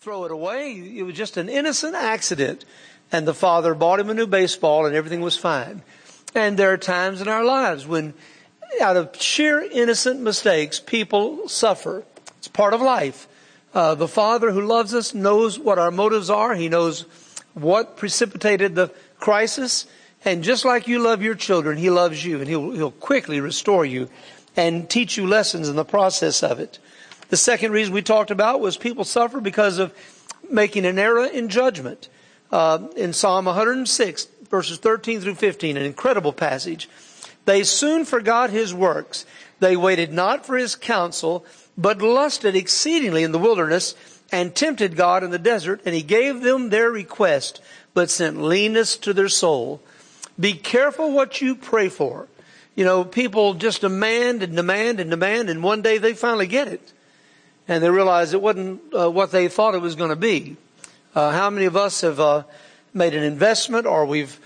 throw it away. It was just an innocent accident. And the father bought him a new baseball and everything was fine. And there are times in our lives when out of sheer innocent mistakes, people suffer. It's part of life. The Father who loves us knows what our motives are. He knows what precipitated the crisis. And just like you love your children, He loves you. And He'll quickly restore you and teach you lessons in the process of it. The second reason we talked about was people suffer because of making an error in judgment. In Psalm 106, verses 13 through 15, an incredible passage. They soon forgot His works. They waited not for His counsel, but lusted exceedingly in the wilderness and tempted God in the desert. And He gave them their request, but sent leanness to their soul. Be careful what you pray for. You know, people just demand and demand and demand, and one day they finally get it. And they realize it wasn't what they thought it was going to be. How many of us have made an investment, or we've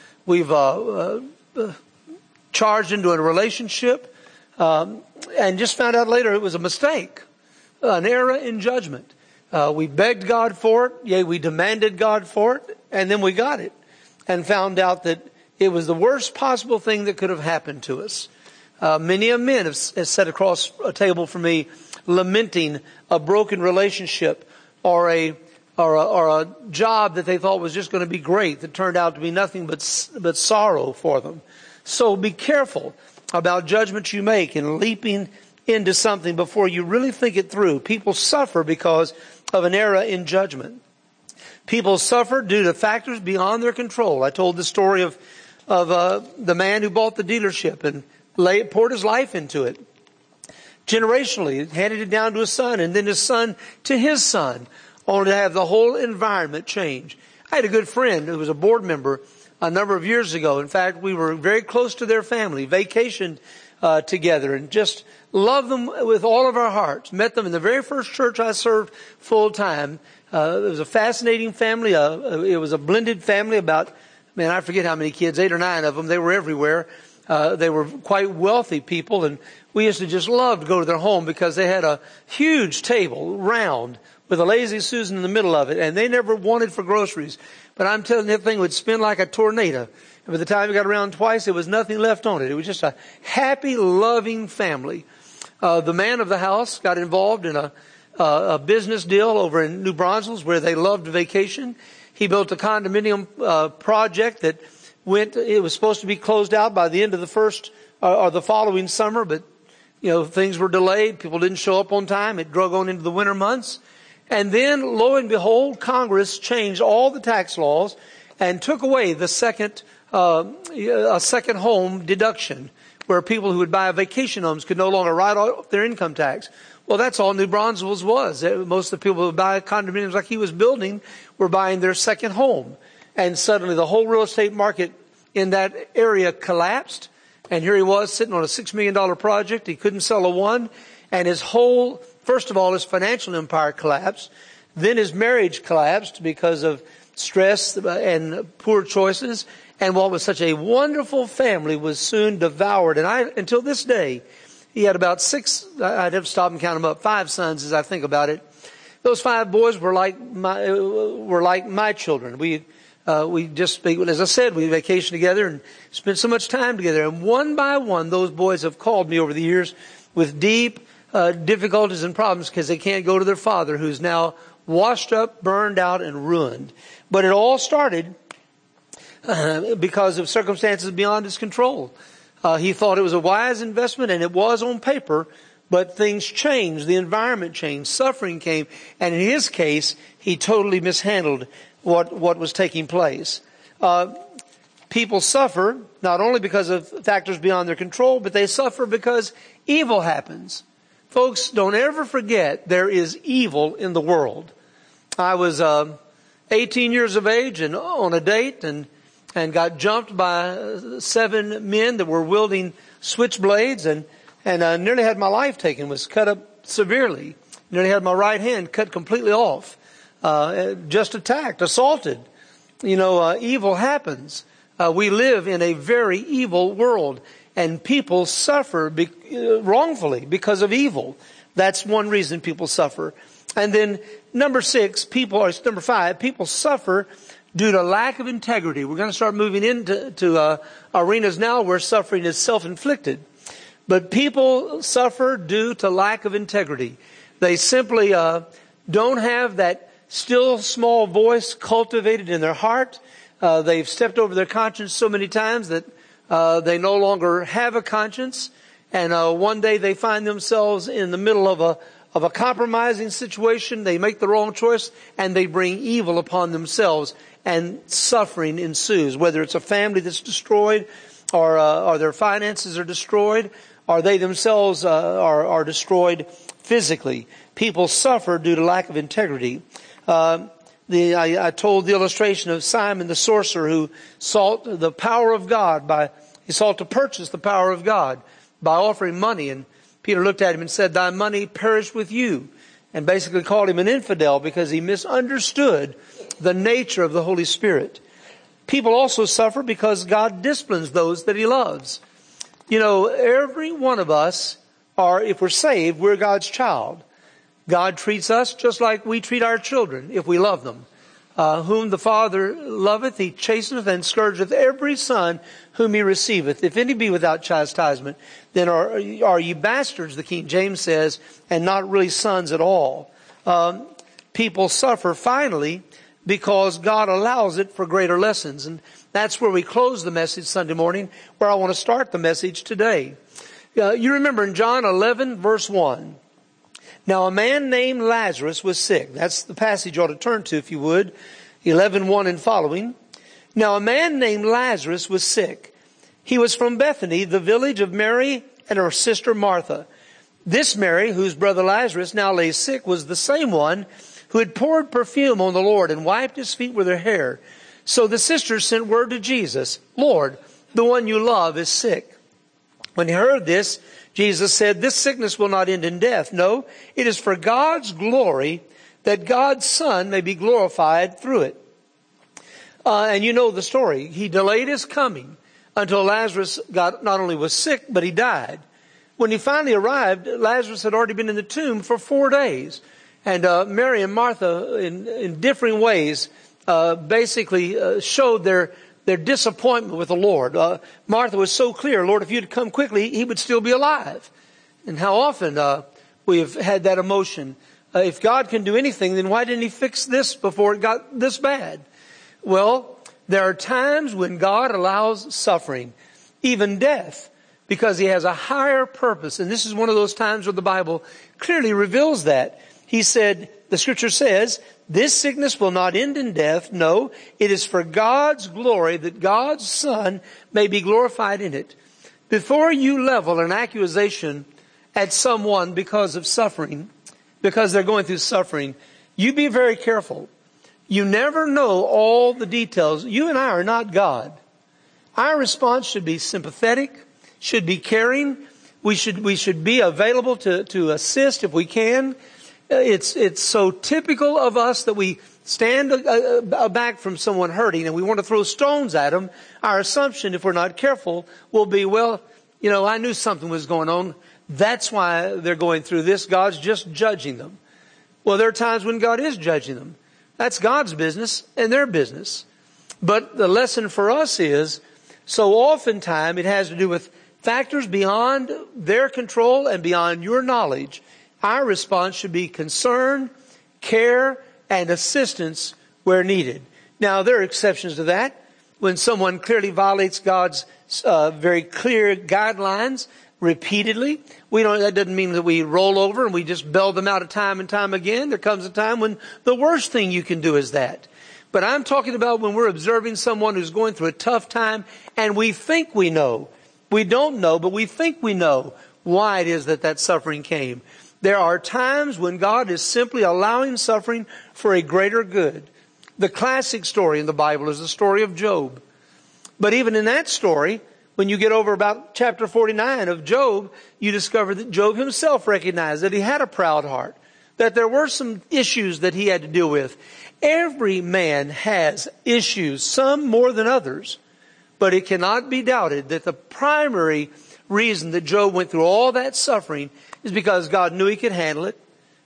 charged into a relationship and just found out later it was a mistake, an error in judgment. We begged God for it, yea, we demanded God for it, and then we got it and found out that it was the worst possible thing that could have happened to us. Many a men have sat across a table for me lamenting a broken relationship or a job that they thought was just going to be great that turned out to be nothing but sorrow for them. So be careful about judgments you make and leaping into something before you really think it through. People suffer because of an error in judgment. People suffer due to factors beyond their control. I told the story of the man who bought the dealership and poured his life into it. Generationally, handed it down to his son, and then his son to his son, only to have the whole environment change. I had a good friend who was a board member a number of years ago. In fact, we were very close to their family, vacationed together, and just loved them with all of our hearts. Met them in the very first church I served full time. It was a fascinating family. It was a blended family, about, I forget how many kids, 8 or 9 of them. They were everywhere. They were quite wealthy people, and we used to just love to go to their home because they had a huge table, round, with a lazy Susan in the middle of it, and they never wanted for groceries. But I'm telling you, that thing would spin like a tornado. And by the time we got around twice, there was nothing left on it. It was just a happy, loving family. The man of the house got involved in a business deal over in New Braunfels where they loved vacation. He built a condominium project that it was supposed to be closed out by the end of the first or the following summer, but things were delayed. People didn't show up on time. It drug on into the winter months. And then, lo and behold, Congress changed all the tax laws and took away the second home deduction, where people who would buy vacation homes could no longer write off their income tax. Well, that's all New Braunfels was. Most of the people who would buy condominiums like he was building were buying their second home. And suddenly the whole real estate market in that area collapsed. And here he was sitting on a $6 million project. He couldn't sell a one. And first of all, his financial empire collapsed. Then his marriage collapsed because of stress and poor choices. And what was such a wonderful family was soon devoured. And until this day, he had about 6, I'd have to stop and count them up, 5 sons as I think about it. Those 5 boys were like my children. We just, as I said, we vacationed together and spent so much time together. And one by one, those boys have called me over the years with deep difficulties and problems because they can't go to their father, who's now washed up, burned out, and ruined. But it all started because of circumstances beyond his control. He thought it was a wise investment, and it was on paper, but things changed. The environment changed. Suffering came. And in his case, he totally mishandled what was taking place. People suffer not only because of factors beyond their control, but they suffer because evil happens. Folks, don't ever forget there is evil in the world. I was 18 years of age and on a date and got jumped by 7 men that were wielding switchblades and nearly had my life taken, was cut up severely. Nearly had my right hand cut completely off. Just attacked, assaulted. Evil happens. We live in a very evil world, and people suffer wrongfully because of evil. That's one reason people suffer. And then number five, people suffer due to lack of integrity. We're going to start moving into arenas now where suffering is self-inflicted. But people suffer due to lack of integrity. They simply don't have that still small voice cultivated in their heart. They've stepped over their conscience so many times that they no longer have a conscience. And one day they find themselves in the middle of a compromising situation. They make the wrong choice and they bring evil upon themselves, and suffering ensues. Whether it's a family that's destroyed, or their finances are destroyed, or they themselves are destroyed physically. People suffer due to lack of integrity. I told the illustration of Simon the sorcerer who sought the power of God he sought to purchase the power of God by offering money. And Peter looked at him and said, "Thy money perish with you." And basically called him an infidel because he misunderstood the nature of the Holy Spirit. People also suffer because God disciplines those that He loves. You know, every one of us if we're saved, we're God's child. God treats us just like we treat our children if we love them. Whom the Father loveth, He chasteneth and scourgeth every son whom He receiveth. If any be without chastisement, then are ye bastards, the King James says, and not really sons at all. People suffer finally because God allows it for greater lessons. And that's where we close the message Sunday morning, where I want to start the message today. You remember in John 11, verse 1. Now a man named Lazarus was sick. That's the passage you ought to turn to if you would. 11:1 and following. Now a man named Lazarus was sick. He was from Bethany, the village of Mary and her sister Martha. This Mary, whose brother Lazarus now lay sick, was the same one who had poured perfume on the Lord and wiped His feet with her hair. So the sisters sent word to Jesus, "Lord, the one you love is sick." When He heard this, Jesus said, "This sickness will not end in death. No, it is for God's glory, that God's Son may be glorified through it." And you know the story. He delayed His coming until Lazarus not only was sick, but he died. When he finally arrived, Lazarus had already been in the tomb for 4 days. And Mary and Martha, in differing ways, basically showed their disappointment with the Lord. Martha was so clear, "Lord, if you'd come quickly, he would still be alive." And how often we have had that emotion. If God can do anything, then why didn't He fix this before it got this bad? Well, there are times when God allows suffering, even death, because He has a higher purpose. And this is one of those times where the Bible clearly reveals that. He said, the Scripture says, "This sickness will not end in death. No, it is for God's glory, that God's Son may be glorified in it." Before you level an accusation at someone because of suffering, because they're going through suffering, you be very careful. You never know all the details. You and I are not God. Our response should be sympathetic, should be caring. We should be available to assist if we can. It's so typical of us that we stand back from someone hurting and we want to throw stones at them. Our assumption, if we're not careful, will be, well, you know, I knew something was going on. That's why they're going through this. God's just judging them. Well, there are times when God is judging them. That's God's business and their business. But the lesson for us is, so oftentimes it has to do with factors beyond their control and beyond your knowledge. Our response should be concern, care, and assistance where needed. Now, there are exceptions to that. When someone clearly violates God's very clear guidelines repeatedly, that doesn't mean that we roll over and we just bail them out of time and time again. There comes a time when the worst thing you can do is that. But I'm talking about when we're observing someone who's going through a tough time and we think we know. We don't know, but we think we know why it is that suffering came. There are times when God is simply allowing suffering for a greater good. The classic story in the Bible is the story of Job. But even in that story, when you get over about chapter 49 of Job, you discover that Job himself recognized that he had a proud heart, that there were some issues that he had to deal with. Every man has issues, some more than others. But it cannot be doubted that the primary reason that Job went through all that suffering is because God knew he could handle it.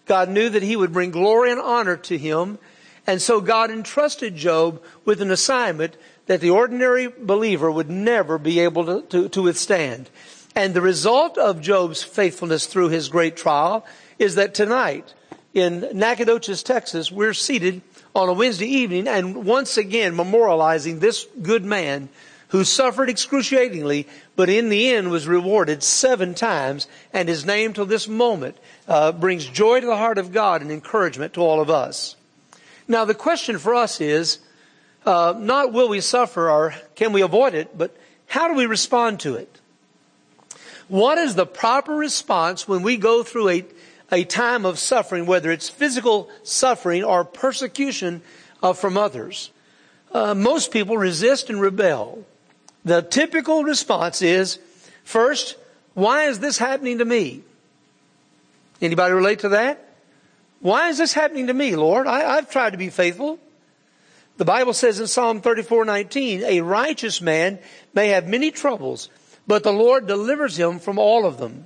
God knew that he would bring glory and honor to him. And so God entrusted Job with an assignment that the ordinary believer would never be able to withstand. And the result of Job's faithfulness through his great trial is that tonight in Nacogdoches, Texas, we're seated on a Wednesday evening and once again memorializing this good man who suffered excruciatingly, but in the end was rewarded 7 times, and his name till this moment brings joy to the heart of God and encouragement to all of us. Now the question for us is, not will we suffer or can we avoid it, but how do we respond to it? What is the proper response when we go through a time of suffering, whether it's physical suffering or persecution from others? Most people resist and rebel. The typical response is, first, why is this happening to me? Anybody relate to that? Why is this happening to me, Lord? I've tried to be faithful. The Bible says in Psalm 34:19, a righteous man may have many troubles, but the Lord delivers him from all of them.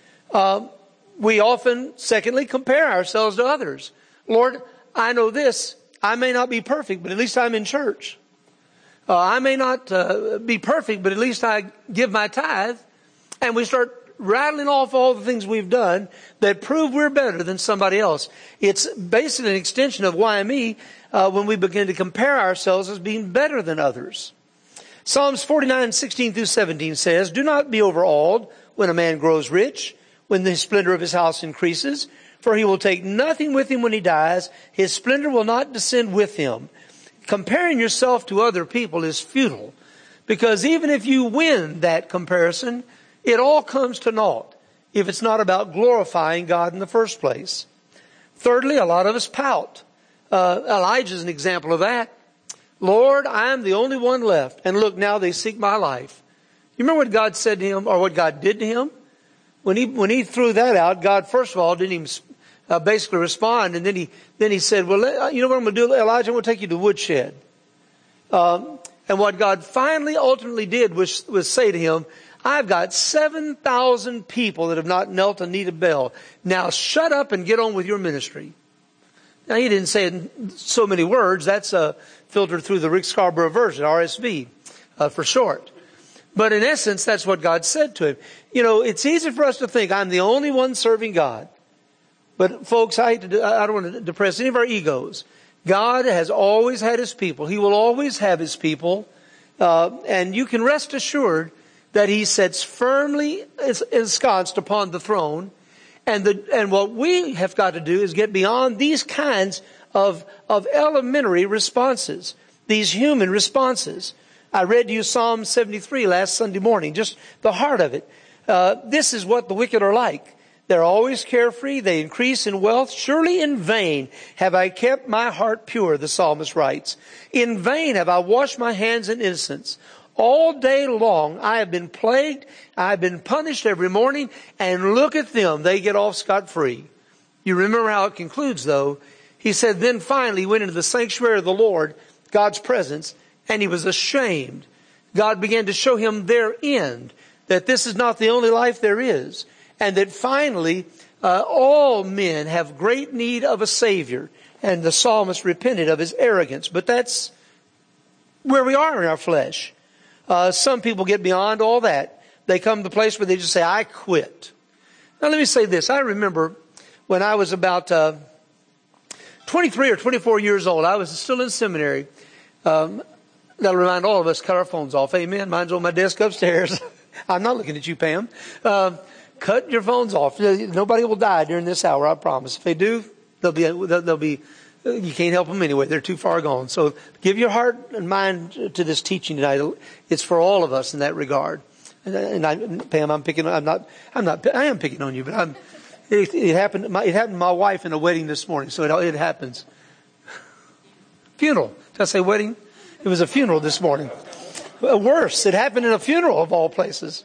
We often, secondly, compare ourselves to others. Lord, I know this. I may not be perfect, but at least I'm in church. I may not be perfect, but at least I give my tithe. And we start rattling off all the things we've done that prove we're better than somebody else. It's basically an extension of why me when we begin to compare ourselves as being better than others. Psalms 49:16 through 17 says, do not be overawed when a man grows rich, when the splendor of his house increases, for he will take nothing with him when he dies. His splendor will not descend with him. Comparing yourself to other people is futile, because even if you win that comparison, it all comes to naught if it's not about glorifying God in the first place. Thirdly, a lot of us pout. Elijah's an example of that. Lord, I am the only one left, and look, now they seek my life. You remember what God said to him, or what God did to him? When he threw that out, God, first of all, didn't even basically respond. And then he said, well, you know what I'm going to do, Elijah? I'm going to take you to the woodshed. And what God finally ultimately did was say to him, I've got 7,000 people that have not knelt and kneaded Baal. Now shut up and get on with your ministry. Now he didn't say it in so many words. That's filtered through the Rick Scarborough version, RSV, for short. But in essence, that's what God said to him. You know, it's easy for us to think I'm the only one serving God. But folks, I don't want to depress any of our egos. God has always had his people. He will always have his people. And you can rest assured that he sits firmly ensconced upon the throne. And what we have got to do is get beyond these kinds of elementary responses, these human responses. I read to you Psalm 73 last Sunday morning, just the heart of it. This is what the wicked are like. They're always carefree. They increase in wealth. Surely in vain have I kept my heart pure, the psalmist writes. In vain have I washed my hands in innocence. All day long I have been plagued. I have been punished every morning. And look at them. They get off scot-free. You remember how it concludes, though. He said, then finally he went into the sanctuary of the Lord, God's presence, and he was ashamed. God began to show him their end, that this is not the only life there is. And that finally, all men have great need of a Savior. And the psalmist repented of his arrogance. But that's where we are in our flesh. Some people get beyond all that. They come to the place where they just say, I quit. Now let me say this. I remember when I was about 23 or 24 years old. I was still in seminary. That'll remind all of us to cut our phones off. Amen. Mine's on my desk upstairs. I'm not looking at you, Pam. Cut your phones off. Nobody will die during this hour, I promise. If they do, they'll be, you can't help them anyway. They're too far gone. So give your heart and mind to this teaching tonight. It's for all of us in that regard. Pam, I am picking on you, but it happened to my wife in a wedding this morning. So it happens. Funeral. Did I say wedding? It was a funeral this morning. Worse, it happened in a funeral of all places.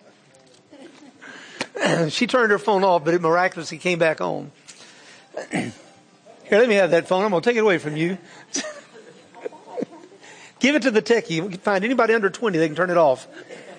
She turned her phone off, but it miraculously came back on. Here, let me have that phone. I'm going to take it away from you. Give it to the techie. You can find anybody under 20, they can turn it off.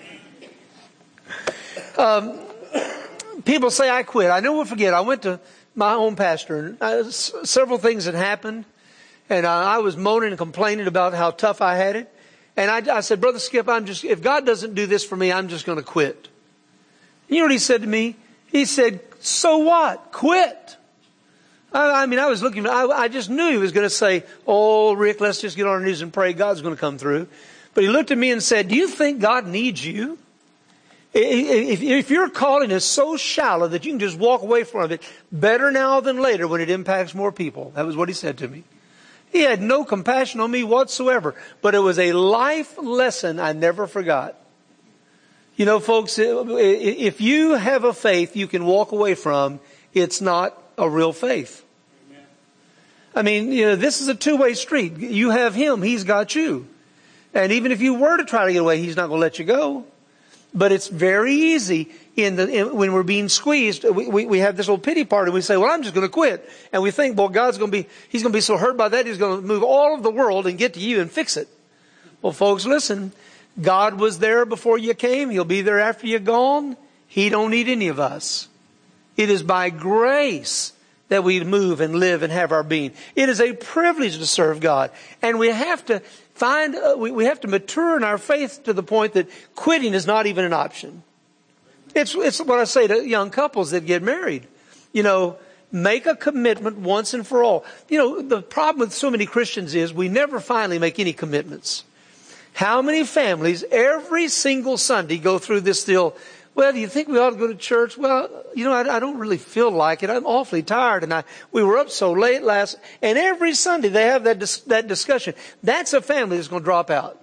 People say, I quit. I never will forget. I went to my own pastor, and several things had happened, and I was moaning and complaining about how tough I had it. And I said, Brother Skip, if God doesn't do this for me, I'm just going to quit. You know what he said to me? He said, so what? Quit. I was looking, I just knew he was going to say, oh, Rick, let's just get on our knees and pray. God's going to come through. But he looked at me and said, do you think God needs you? If your calling is so shallow that you can just walk away from it, better now than later when it impacts more people. That was what he said to me. He had no compassion on me whatsoever, but it was a life lesson I never forgot. You know, folks, if you have a faith you can walk away from, it's not a real faith. Amen. I mean, you know, this is a two-way street. You have him, he's got you. And even if you were to try to get away, he's not going to let you go. But it's very easy when we're being squeezed. We have this little pity party. We say, well, I'm just going to quit. And we think, well, he's going to be so hurt by that, he's going to move all of the world and get to you and fix it. Well, folks, listen. God was there before you came. He'll be there after you're gone. He don't need any of us. It is by grace that we move and live and have our being. It is a privilege to serve God. And we have to we have to mature in our faith to the point that quitting is not even an option. It's what I say to young couples that get married. You know, make a commitment once and for all. You know, the problem with so many Christians is we never finally make any commitments. How many families every single Sunday go through this deal? Well, do you think we ought to go to church? Well, you know, I don't really feel like it. I'm awfully tired, and we were up so late last. And every Sunday they have that discussion. That's a family that's going to drop out.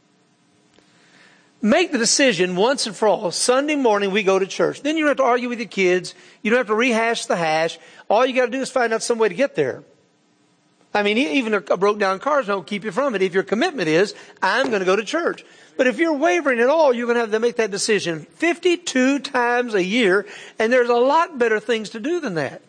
Make the decision once and for all. Sunday morning we go to church. Then you don't have to argue with your kids. You don't have to rehash the hash. All you got to do is find out some way to get there. I mean, even a broke down car don't keep you from it. If your commitment is, I'm going to go to church. But if you're wavering at all, you're going to have to make that decision 52 times a year. And there's a lot better things to do than that.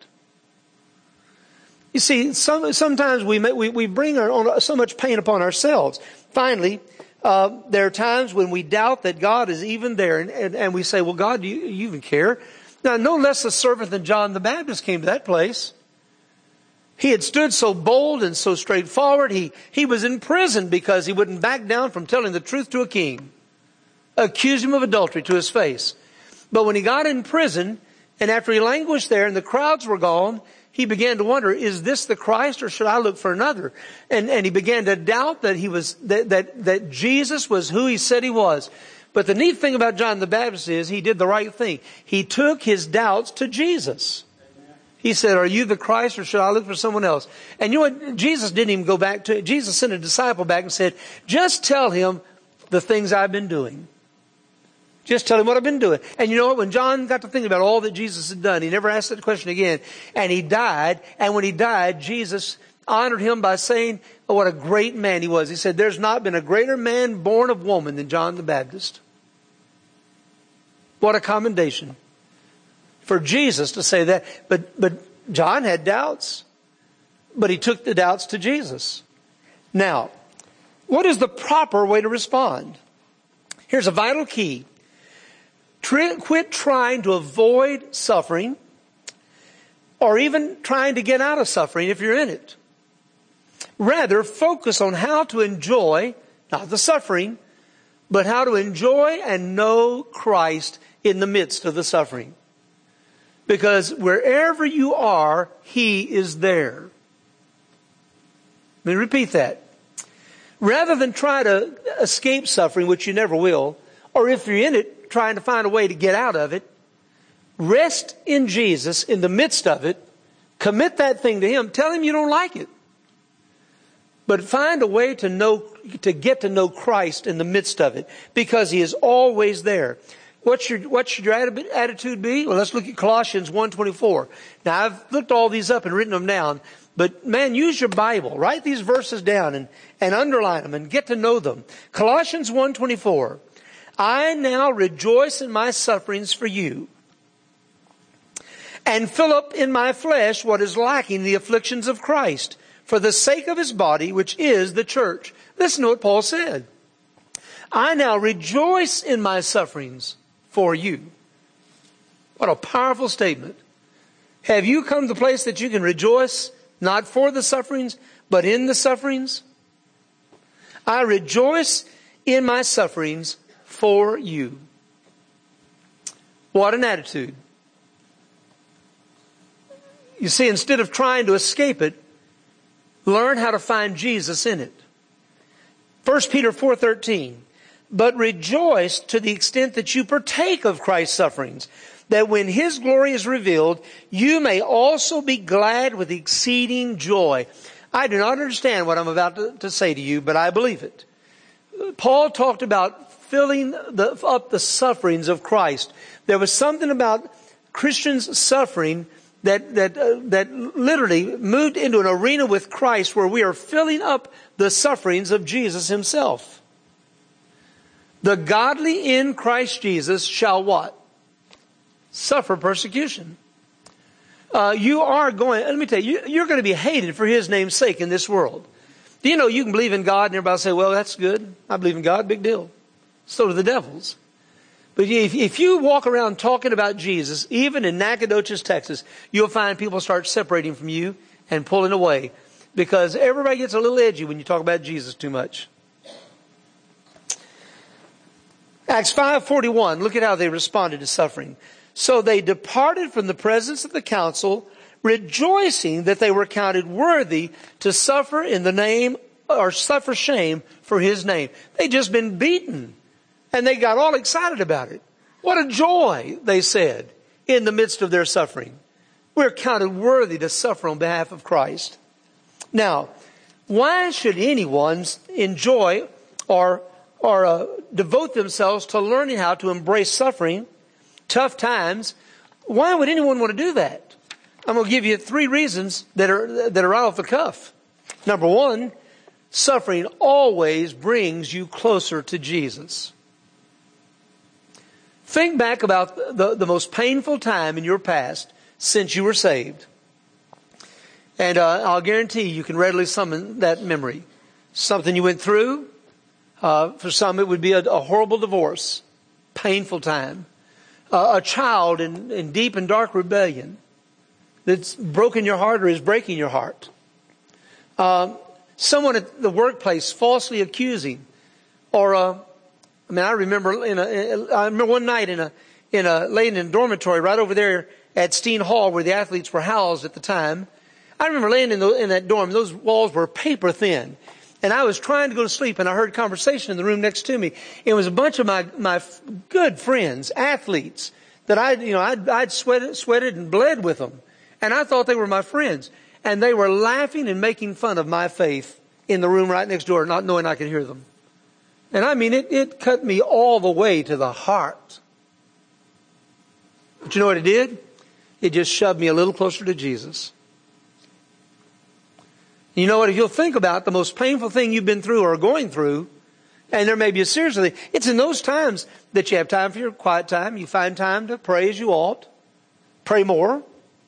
You see, sometimes we bring so much pain upon ourselves. Finally, there are times when we doubt that God is even there. And we say, well, God, do you even care? Now, no less a servant than John the Baptist came to that place. He had stood so bold and so straightforward. He was in prison because he wouldn't back down from telling the truth to a king. Accused him of adultery to his face. But when he got in prison, and after he languished there and the crowds were gone, he began to wonder, is this the Christ or should I look for another? And he began to doubt that that Jesus was who he said he was. But the neat thing about John the Baptist is he did the right thing. He took his doubts to Jesus. He said, are you the Christ or should I look for someone else? And you know what? Jesus didn't even go back to it. Jesus sent a disciple back and said, just tell him the things I've been doing. Just tell him what I've been doing. And you know what? When John got to think about all that Jesus had done, he never asked that question again. And he died. And when he died, Jesus honored him by saying, oh, what a great man he was. He said, there's not been a greater man born of woman than John the Baptist. What a commendation for Jesus to say that. But John had doubts. But he took the doubts to Jesus. Now, what is the proper way to respond? Here's a vital key. Quit trying to avoid suffering or even trying to get out of suffering if you're in it. Rather, focus on how to enjoy, not the suffering, but how to enjoy and know Christ in the midst of the suffering. Because wherever you are, He is there. Let me repeat that. Rather than try to escape suffering, which you never will, or if you're in it, trying to find a way to get out of it, rest in Jesus in the midst of it, commit that thing to Him, tell Him you don't like it. But find a way to get to know Christ in the midst of it, because He is always there. What should your attitude be? Well, let's look at Colossians 1:24. Now, I've looked all these up and written them down. But man, use your Bible. Write these verses down and underline them and get to know them. Colossians 1:24. I now rejoice in my sufferings for you, and fill up in my flesh what is lacking, the afflictions of Christ, for the sake of His body, which is the church. Listen to what Paul said. I now rejoice in my sufferings for you. What a powerful statement. Have you come to the place that you can rejoice not for the sufferings, but in the sufferings? I rejoice in my sufferings for you. What an attitude. You see, instead of trying to escape it, learn how to find Jesus in it. 1 Peter 4:13. But rejoice to the extent that you partake of Christ's sufferings, that when His glory is revealed, you may also be glad with exceeding joy. I do not understand what I'm about to say to you, but I believe it. Paul talked about filling up the sufferings of Christ. There was something about Christians suffering that literally moved into an arena with Christ where we are filling up the sufferings of Jesus Himself. The godly in Christ Jesus shall what? Suffer persecution. You are going, let me tell you, you're going to be hated for His name's sake in this world. Do you know you can believe in God and everybody say, well, that's good. I believe in God, big deal. So do the devils. But if you walk around talking about Jesus, even in Nacogdoches, Texas, you'll find people start separating from you and pulling away because everybody gets a little edgy when you talk about Jesus too much. Acts 5:41, look at how they responded to suffering. So they departed from the presence of the council, rejoicing that they were counted worthy to suffer in the name or suffer shame for His name. They'd just been beaten and they got all excited about it. What a joy, they said, in the midst of their suffering. We're counted worthy to suffer on behalf of Christ. Now, why should anyone enjoy or devote themselves to learning how to embrace suffering, tough times? Why would anyone want to do that? I'm going to give you 3 reasons that are right off the cuff. Number 1, suffering always brings you closer to Jesus. Think back about the most painful time in your past since you were saved. And I'll guarantee you can readily summon that memory. Something you went through. For some, it would be a horrible divorce. Painful time. A child in deep and dark rebellion that's broken your heart or is breaking your heart. Someone at the workplace falsely accusing. Or I remember one night laying in a dormitory right over there at Steen Hall where the athletes were housed at the time. I remember laying in that dorm. Those walls were paper thin. And I was trying to go to sleep and I heard conversation in the room next to me. It was a bunch of my good friends, athletes, that I'd sweated and bled with them. And I thought they were my friends. And they were laughing and making fun of my faith in the room right next door, not knowing I could hear them. And I mean, it cut me all the way to the heart. But you know what it did? It just shoved me a little closer to Jesus. You know what? If you'll think about the most painful thing you've been through or going through, and there may be a series of things, it's in those times that you have time for your quiet time. You find time to pray as you ought. Pray more.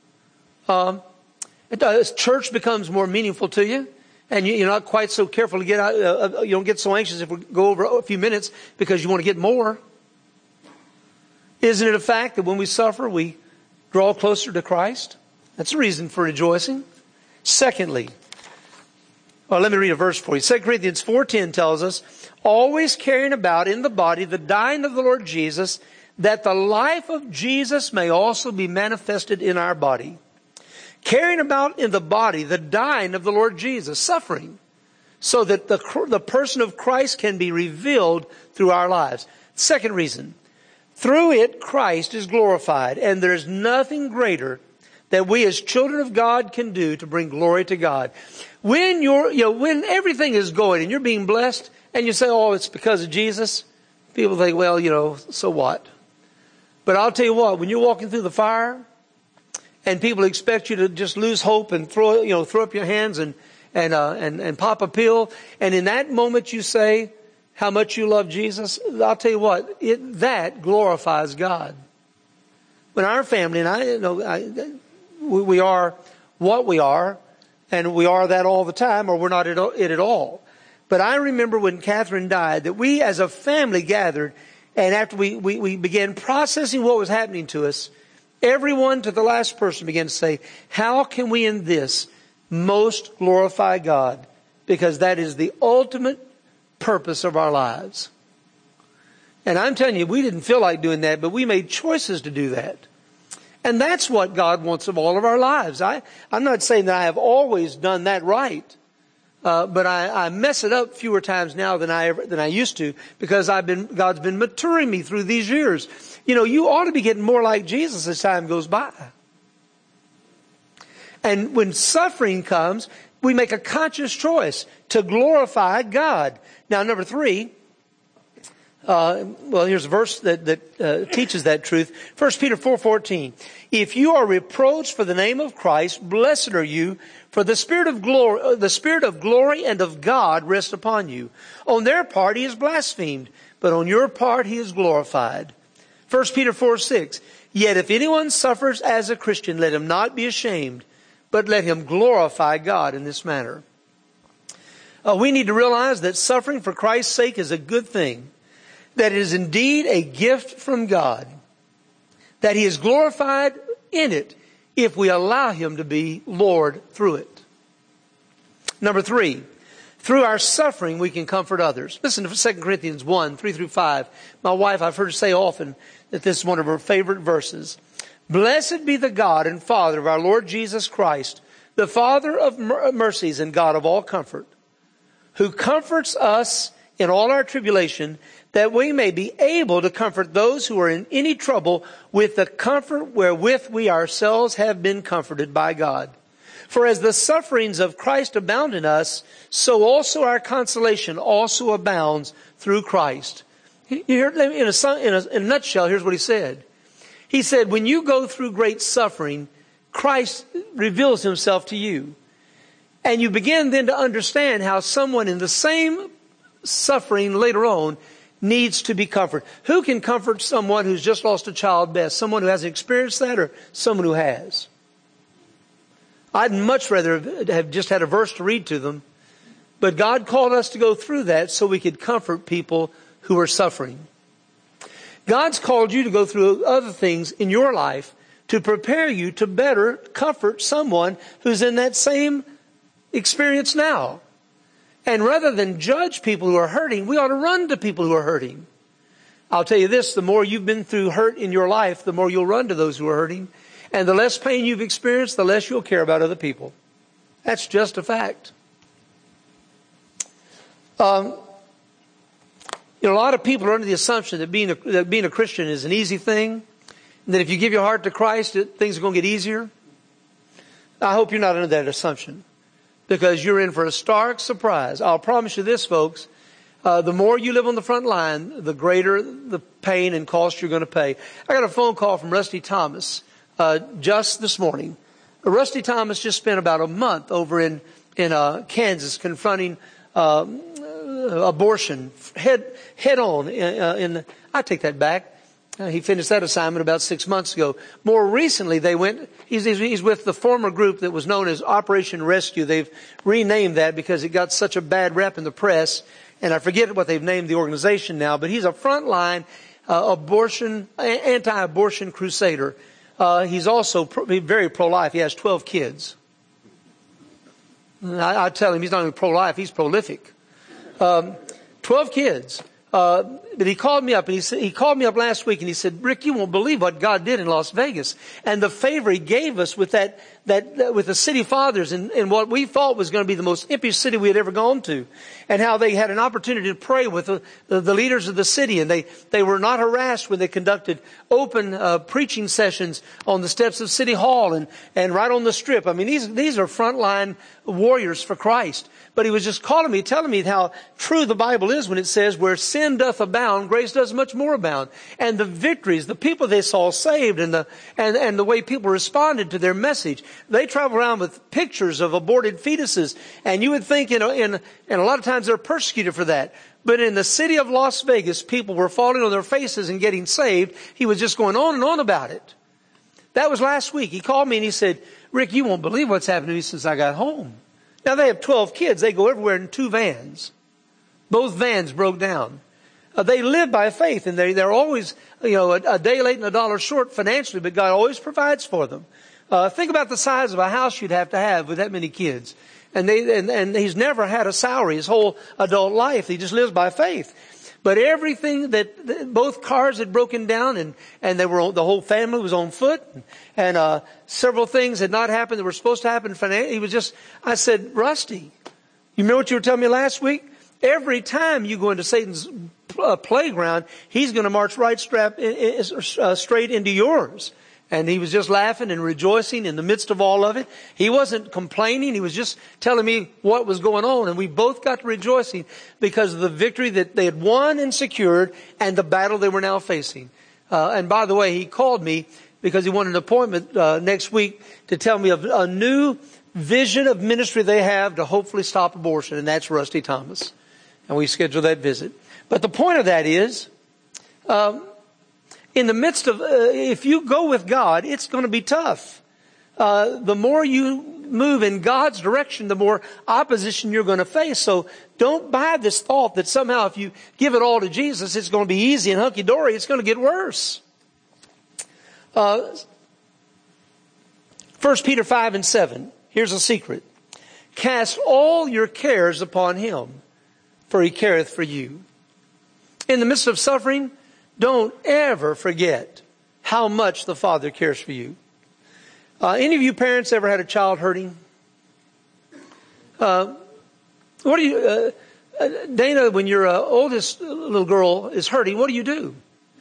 Church becomes more meaningful to you. And you're not quite so careful to get out. You don't get so anxious if we go over a few minutes because you want to get more. Isn't it a fact that when we suffer, we draw closer to Christ? That's a reason for rejoicing. Secondly, well, let me read a verse for you. 2 Corinthians 4:10 tells us, always carrying about in the body the dying of the Lord Jesus, that the life of Jesus may also be manifested in our body. Carrying about in the body the dying of the Lord Jesus, suffering, so that the person of Christ can be revealed through our lives. Second reason, through it Christ is glorified, and there's nothing greater that we as children of God can do to bring glory to God. When when everything is going and you're being blessed, and you say, oh, it's because of Jesus, people think, well, so what? But I'll tell you what, when you're walking through the fire, and people expect you to just lose hope and throw up your hands and pop a pill. And in that moment you say how much you love Jesus. I'll tell you what, that glorifies God. When our family and we are what we are, and we are that all the time, or we're not it at all. But I remember when Catherine died, that we as a family gathered, and after we began processing what was happening to us, Everyone to the last person began to say, how can we in this most glorify God? Because that is the ultimate purpose of our lives. And I'm telling you, we didn't feel like doing that, but we made choices to do that. And that's what God wants of all of our lives. I'm not saying that I have always done that right. But I mess it up fewer times now than I used to, because God's been maturing me through these years. You know, you ought to be getting more like Jesus as time goes by. And when suffering comes, we make a conscious choice to glorify God. Now, number 3, here's a verse that teaches that truth. 1 Peter 4:14. If you are reproached for the name of Christ, blessed are you, for the Spirit of glory and of God rests upon you. On their part he is blasphemed, but on your part he is glorified. 1 Peter 4:6. Yet if anyone suffers as a Christian, let him not be ashamed, but let him glorify God in this manner. We need to realize that suffering for Christ's sake is a good thing. That it is indeed a gift from God. That he is glorified in it if we allow him to be Lord through it. Number 3, through our suffering we can comfort others. Listen to 2 Corinthians 1:3-5. My wife, I've heard her say often that this is one of her favorite verses. Blessed be the God and Father of our Lord Jesus Christ, the Father of mercies and God of all comfort, who comforts us in all our tribulation, that we may be able to comfort those who are in any trouble with the comfort wherewith we ourselves have been comforted by God. For as the sufferings of Christ abound in us, so also our consolation also abounds through Christ. You hear, in a nutshell, here's what he said. He said, when you go through great suffering, Christ reveals himself to you. And you begin then to understand how someone in the same suffering later on needs to be comforted. Who can comfort someone who's just lost a child best? Someone who hasn't experienced that, or someone who has? I'd much rather have just had a verse to read to them. But God called us to go through that so we could comfort people who are suffering. God's called you to go through other things in your life to prepare you to better comfort someone who's in that same experience now. And rather than judge people who are hurting, we ought to run to people who are hurting. I'll tell you this, the more you've been through hurt in your life, the more you'll run to those who are hurting. And the less pain you've experienced, the less you'll care about other people. That's just a fact. A lot of people are under the assumption that being a Christian is an easy thing, and that if you give your heart to Christ, things are going to get easier. I hope you're not under that assumption, because you're in for a stark surprise. I'll promise you this, folks. The more you live on the front line, the greater the pain and cost you're going to pay. I got a phone call from Rusty Thomas just this morning. Rusty Thomas just spent about a month over in Kansas confronting abortion head on. I take that back. He finished that assignment about 6 months ago. More recently, he's with the former group that was known as Operation Rescue. They've renamed that because it got such a bad rep in the press. And I forget what they've named the organization now, but he's a frontline anti-abortion crusader. He's also very pro-life. He has 12 kids. I tell him he's not only pro-life, he's prolific. 12 kids. But he called me up, and he called me up last week, and he said, Rick, you won't believe what God did in Las Vegas, and the favor he gave us with that with the city fathers in what we thought was going to be the most impish city we had ever gone to, and how they had an opportunity to pray with the leaders of the city, and they were not harassed when they conducted open preaching sessions on the steps of City Hall and right on the Strip. I mean, these are frontline warriors for Christ. But he was just calling me, telling me how true the Bible is when it says, where sin doth abound, grace does much more abound. And the victories, the people they saw saved, and the way people responded to their message. They travel around with pictures of aborted fetuses, and you would think, and a lot of times they're persecuted for that. But in the city of Las Vegas, people were falling on their faces and getting saved. He was just going on and on about it. That was last week. He called me and he said, Rick, you won't believe what's happened to me since I got home. Now, they have 12 kids. They go everywhere in 2 vans. Both vans broke down. They live by faith, and they're always, a day late and a dollar short financially, but God always provides for them. Think about the size of a house you'd have to have with that many kids. And he's never had a salary his whole adult life. He just lives by faith. But everything that both cars had broken down, and the whole family was on foot, and several things had not happened that were supposed to happen financially. I said, Rusty, you remember what you were telling me last week? Every time you go into Satan's playground, he's going to march right straight into yours. And he was just laughing and rejoicing in the midst of all of it. He wasn't complaining. He was just telling me what was going on. And we both got to rejoicing because of the victory that they had won and secured and the battle they were now facing. And by the way, he called me because he wanted an appointment next week to tell me of a new vision of ministry they have to hopefully stop abortion. And that's Rusty Thomas. And we scheduled that visit. But the point of that is, in the midst of, if you go with God, it's going to be tough. The more you move in God's direction, the more opposition you're going to face. So don't buy this thought that somehow if you give it all to Jesus, it's going to be easy and hunky-dory. It's going to get worse. 1 Peter 5:7. Here's a secret. Cast all your cares upon Him, for He careth for you. In the midst of suffering, don't ever forget how much the Father cares for you. Any of you parents ever had a child hurting? What do you, Dana, when your oldest little girl is hurting, what do you do?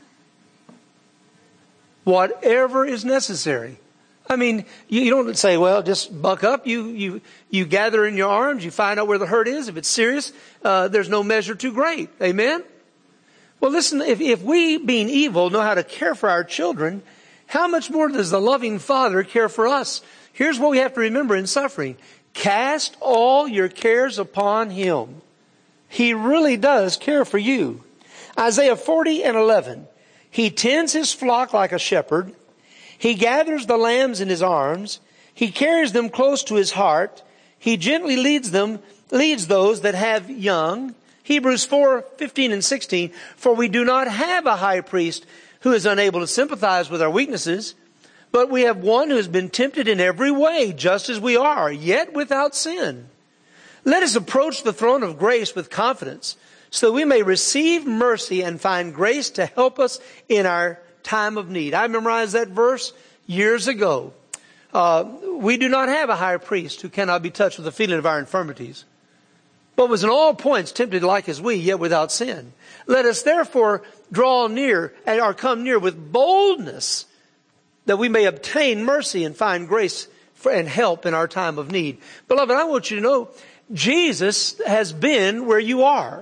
Whatever is necessary. I mean, you don't say, well, just buck up. You gather in your arms. You find out where the hurt is. If it's serious, there's no measure too great. Amen? Well, listen, if we, being evil, know how to care for our children, how much more does the loving Father care for us? Here's what we have to remember in suffering. Cast all your cares upon Him. He really does care for you. Isaiah 40:11. He tends His flock like a shepherd. He gathers the lambs in His arms. He carries them close to His heart. He gently leads those that have young. Hebrews 4:15 and 16, for we do not have a high priest who is unable to sympathize with our weaknesses, but we have one who has been tempted in every way, just as we are, yet without sin. Let us approach the throne of grace with confidence, so that we may receive mercy and find grace to help us in our time of need. I memorized that verse years ago. We do not have a high priest who cannot be touched with the feeling of our infirmities, but was in all points tempted like as we, yet without sin. Let us therefore draw near or come near with boldness, that we may obtain mercy and find grace and help in our time of need. Beloved, I want you to know, Jesus has been where you are.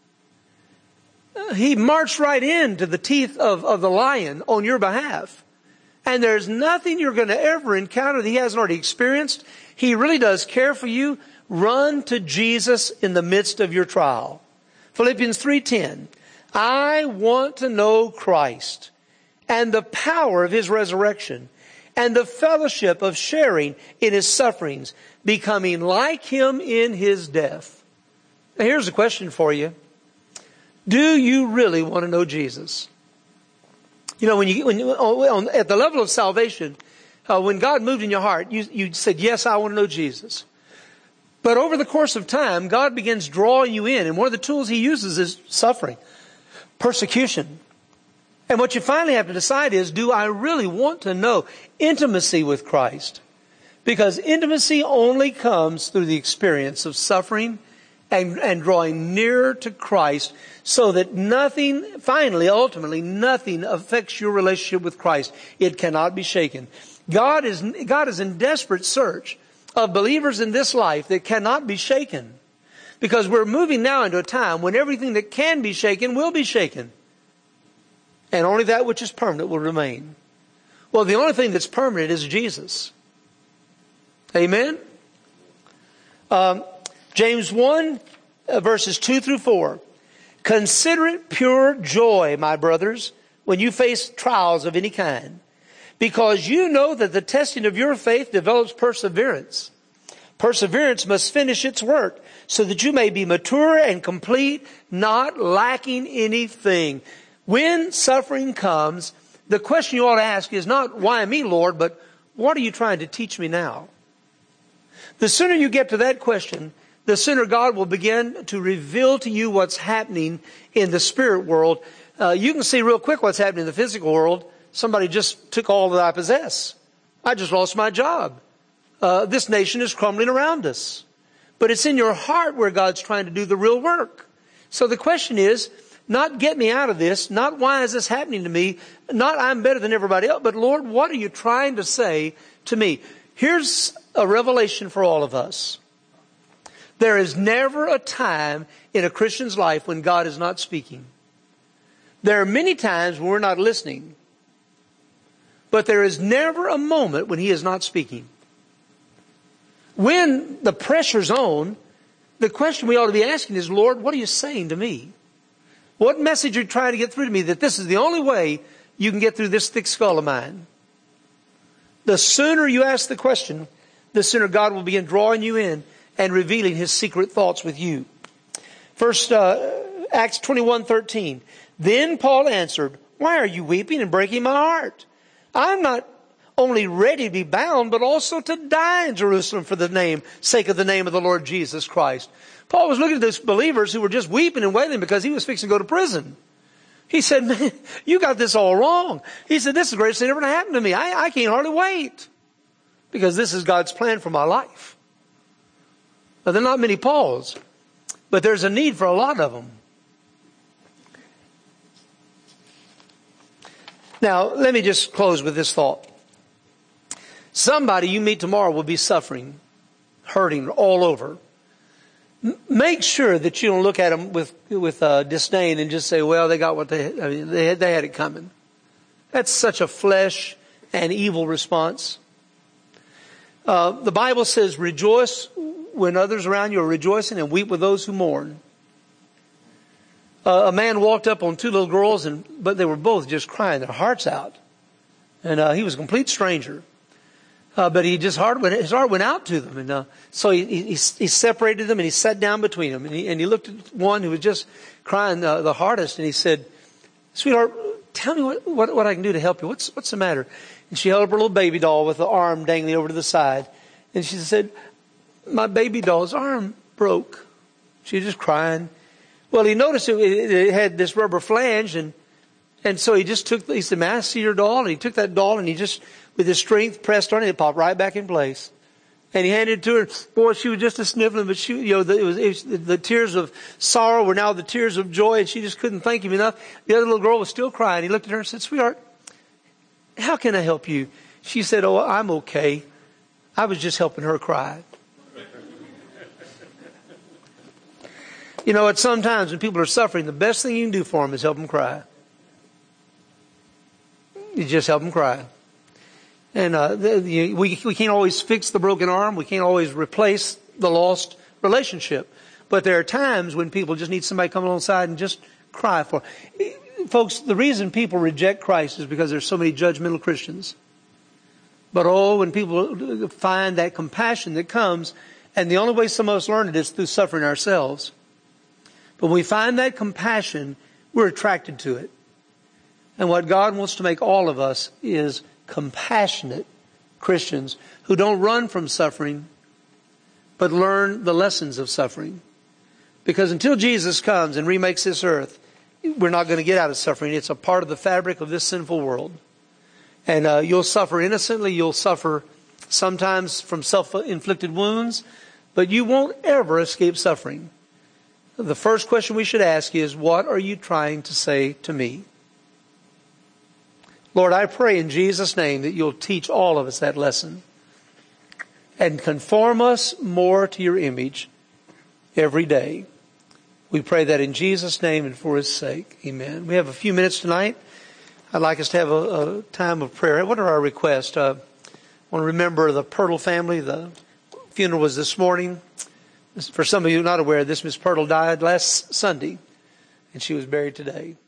He marched right into the teeth of the lion on your behalf. And there's nothing you're going to ever encounter that He hasn't already experienced. He really does care for you. Run to Jesus in the midst of your trial. Philippians 3:10. I want to know Christ and the power of His resurrection and the fellowship of sharing in His sufferings, becoming like Him in His death. Now here's a question for you. Do you really want to know Jesus? You know, at the level of salvation, when God moved in your heart, you said, yes, I want to know Jesus. But over the course of time, God begins drawing you in. And one of the tools He uses is suffering, persecution. And what you finally have to decide is, do I really want to know intimacy with Christ? Because intimacy only comes through the experience of suffering and drawing nearer to Christ, so that nothing, finally, ultimately, nothing affects your relationship with Christ. It cannot be shaken. God is in desperate search of believers in this life that cannot be shaken. Because we're moving now into a time when everything that can be shaken will be shaken. And only that which is permanent will remain. Well, the only thing that's permanent is Jesus. Amen? James 1, verses 2 through 4. Consider it pure joy, my brothers, when you face trials of any kind, because you know that the testing of your faith develops perseverance. Perseverance must finish its work so that you may be mature and complete, not lacking anything. When suffering comes, the question you ought to ask is not, why me, Lord, but what are you trying to teach me now? The sooner you get to that question, the sooner God will begin to reveal to you what's happening in the spirit world. You can see real quick what's happening in the physical world. Somebody just took all that I possess. I just lost my job. This nation is crumbling around us. But it's in your heart where God's trying to do the real work. So the question is, not get me out of this, not why is this happening to me, not I'm better than everybody else, but Lord, what are you trying to say to me? Here's a revelation for all of us. There is never a time in a Christian's life when God is not speaking. There are many times when we're not listening. But there is never a moment when He is not speaking. When the pressure's on, the question we ought to be asking is, Lord, what are you saying to me? What message are you trying to get through to me that this is the only way you can get through this thick skull of mine? The sooner you ask the question, the sooner God will begin drawing you in and revealing His secret thoughts with you. First, Acts 21:13. Then Paul answered, why are you weeping and breaking my heart? I'm not only ready to be bound, but also to die in Jerusalem for the sake of the name of the Lord Jesus Christ. Paul was looking at those believers who were just weeping and wailing because he was fixing to go to prison. He said, man, you got this all wrong. He said, this is the greatest thing ever to happen to me. I can't hardly wait because this is God's plan for my life. Now, there are not many Pauls, but there's a need for a lot of them. Now, let me just close with this thought. Somebody you meet tomorrow will be suffering, hurting all over. Make sure that you don't look at them with disdain and just say, well, they got what they had it coming. That's such a flesh and evil response. The Bible says, rejoice when others around you are rejoicing and weep with those who mourn. A man walked up on two little girls, but they were both just crying their hearts out. And he was a complete stranger. But his heart went out to them. And so he separated them and he sat down between them. And he looked at one who was just crying the hardest. And he said, sweetheart, tell me what I can do to help you. What's the matter? And she held up her little baby doll with the arm dangling over to the side. And she said, my baby doll's arm broke. She was just crying. Well, he noticed it had this rubber flange, and so he said, may I see your doll? And he took that doll and he just, with his strength, pressed on it, it popped right back in place. And he handed it to her. Boy, she was just a sniffling, but the tears of sorrow were now the tears of joy, and she just couldn't thank him enough. The other little girl was still crying. He looked at her and said, sweetheart, how can I help you? She said, oh, I'm okay. I was just helping her cry. You know, at sometimes when people are suffering, the best thing you can do for them is help them cry. You just help them cry. And we can't always fix the broken arm. We can't always replace the lost relationship. But there are times when people just need somebody to come alongside and just cry for them. Folks, the reason people reject Christ is because there's so many judgmental Christians. But when people find that compassion that comes, and the only way some of us learn it is through suffering ourselves. But when we find that compassion, we're attracted to it. And what God wants to make all of us is compassionate Christians who don't run from suffering, but learn the lessons of suffering. Because until Jesus comes and remakes this earth, we're not going to get out of suffering. It's a part of the fabric of this sinful world. And you'll suffer innocently. You'll suffer sometimes from self-inflicted wounds, but you won't ever escape suffering. The first question we should ask is, what are you trying to say to me? Lord, I pray in Jesus' name that you'll teach all of us that lesson and conform us more to your image every day. We pray that in Jesus' name and for His sake. Amen. We have a few minutes tonight. I'd like us to have a time of prayer. What are our requests? I want to remember the Pirtle family. The funeral was this morning. For some of you not aware, this Miss Pirtle died last Sunday, and she was buried today.